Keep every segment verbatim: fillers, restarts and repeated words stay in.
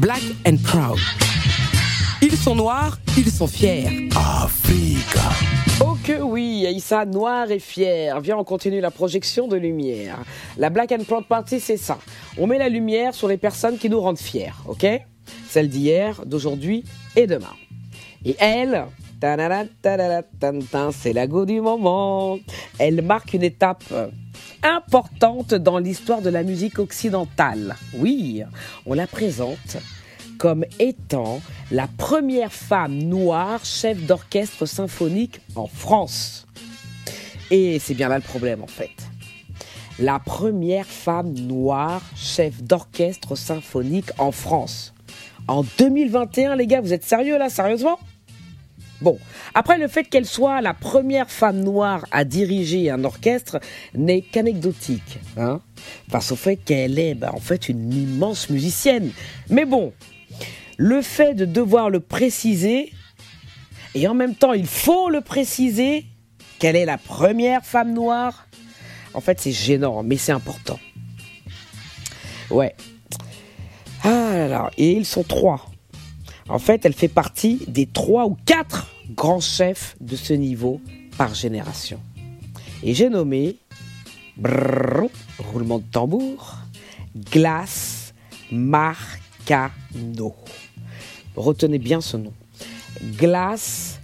Black and Proud. Ils sont noirs, ils sont fiers. Africa. Oh que oui, Aïssa, noir et fier. Viens, on continue la projection de lumière. La Black and Proud Party, c'est ça. On met la lumière sur les personnes qui nous rendent fiers, ok ? Celles d'hier, d'aujourd'hui et demain. Et elle, c'est la go du moment. Elle marque une étape importante dans l'histoire de la musique occidentale. Oui, on la présente comme étant la première femme noire chef d'orchestre symphonique en France. Et c'est bien là le problème en fait. La première femme noire chef d'orchestre symphonique en France. En deux mille vingt et un, les gars, vous êtes sérieux là, sérieusement ? Bon, après le fait qu'elle soit la première femme noire à diriger un orchestre n'est qu'anecdotique, hein, face au fait qu'elle est bah, en fait une immense musicienne. Mais bon, le fait de devoir le préciser, et en même temps il faut le préciser, qu'elle est la première femme noire, en fait c'est gênant, mais c'est important. Ouais. Ah là là, et ils sont trois. En fait, elle fait partie des trois ou quatre grands chefs de ce niveau par génération. Et j'ai nommé, brrr, roulement de tambour, Glas Marcano. Retenez bien ce nom. Glas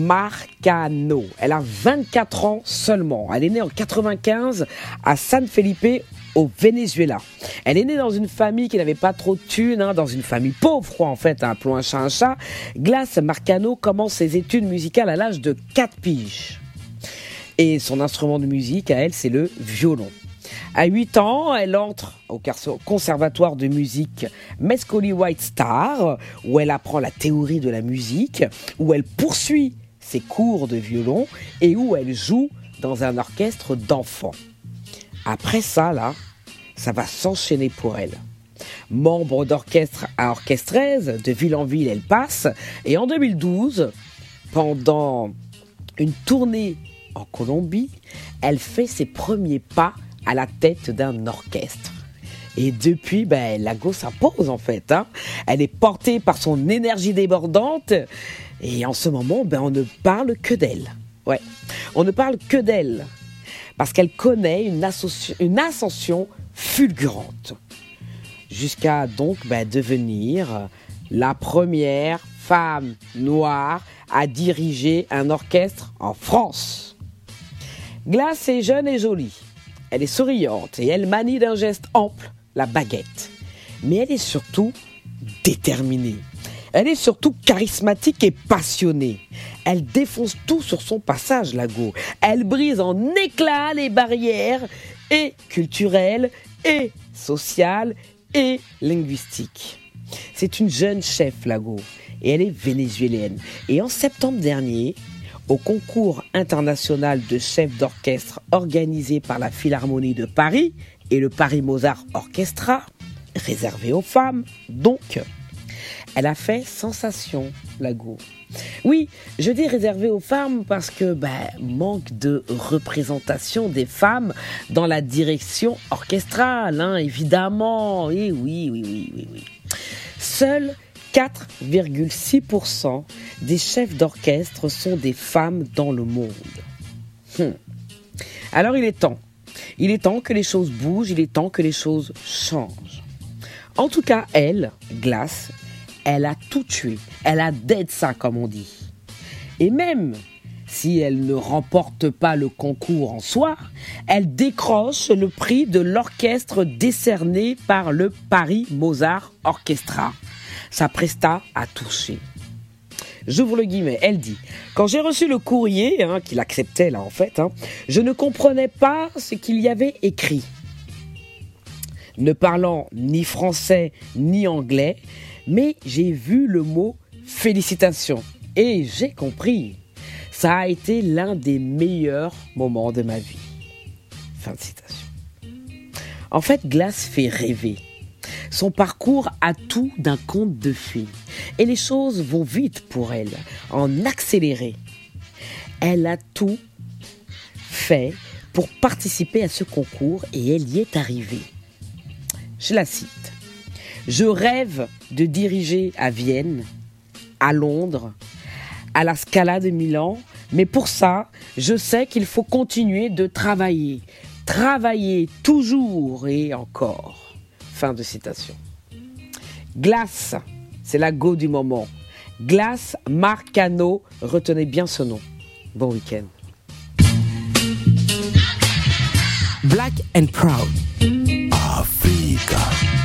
Marcano. Elle a vingt-quatre ans seulement. Elle est née en quatre-vingt-quinze à San Felipe, au Venezuela. Elle est née dans une famille qui n'avait pas trop de thunes, hein, dans une famille pauvre, quoi, en fait, hein, appelons un chat un chat. Glas Marcano commence ses études musicales à l'âge de quatre piges. Et son instrument de musique, à elle, c'est le violon. À huit ans, elle entre au conservatoire de musique Mescoli White Star, où elle apprend la théorie de la musique, où elle poursuit ses cours de violon et où elle joue dans un orchestre d'enfants. Après ça, là, ça va s'enchaîner pour elle. Membre d'orchestre à orchestraise, de ville en ville, elle passe. Et en deux mille douze, pendant une tournée en Colombie, elle fait ses premiers pas à la tête d'un orchestre. Et depuis, ben, la go s'impose en fait. Hein. Elle est portée par son énergie débordante. Et en ce moment, ben, on ne parle que d'elle. Ouais, on ne parle que d'elle. Parce qu'elle connaît une, associ- une ascension fulgurante. Jusqu'à donc bah, devenir la première femme noire à diriger un orchestre en France. Glas est jeune et jolie. Elle est souriante et elle manie d'un geste ample la baguette. Mais elle est surtout déterminée. Elle est surtout charismatique et passionnée. Elle défonce tout sur son passage, la go. Elle brise en éclats les barrières et culturelles, et sociales, et linguistiques. C'est une jeune chef, la go, et elle est vénézuélienne. Et en septembre dernier, au concours international de chefs d'orchestre organisé par la Philharmonie de Paris et le Paris Mozart Orchestra, réservé aux femmes, donc... Elle a fait sensation, la go. Oui, je dis réservé aux femmes parce que ben, manque de représentation des femmes dans la direction orchestrale, hein, évidemment. Et oui, oui, oui, oui, oui. Seuls quatre virgule six pour cent des chefs d'orchestre sont des femmes dans le monde. Hum. Alors il est temps. Il est temps que les choses bougent, il est temps que les choses changent. En tout cas, elle, Glas, elle a tout tué. Elle a dead ça, comme on dit. Et même si elle ne remporte pas le concours en soi, elle décroche le prix de l'orchestre décerné par le Paris Mozart Orchestra. Sa presta a touché. J'ouvre le guillemet, elle dit « Quand j'ai reçu le courrier, hein, qu'il acceptait là en fait, hein, je ne comprenais pas ce qu'il y avait écrit. Ne parlant ni français ni anglais, mais j'ai vu le mot « félicitations » et j'ai compris. Ça a été l'un des meilleurs moments de ma vie. » Fin de citation. En fait, Glas fait rêver. Son parcours a tout d'un conte de fées. Et les choses vont vite pour elle, en accéléré. Elle a tout fait pour participer à ce concours et elle y est arrivée. Je la cite. Je rêve de diriger à Vienne, à Londres, à la Scala de Milan. Mais pour ça, je sais qu'il faut continuer de travailler. Travailler toujours et encore. Fin de citation. Glace, c'est la go du moment. Glace Marcano, retenez bien ce nom. Bon week-end. Black and Proud. Africa.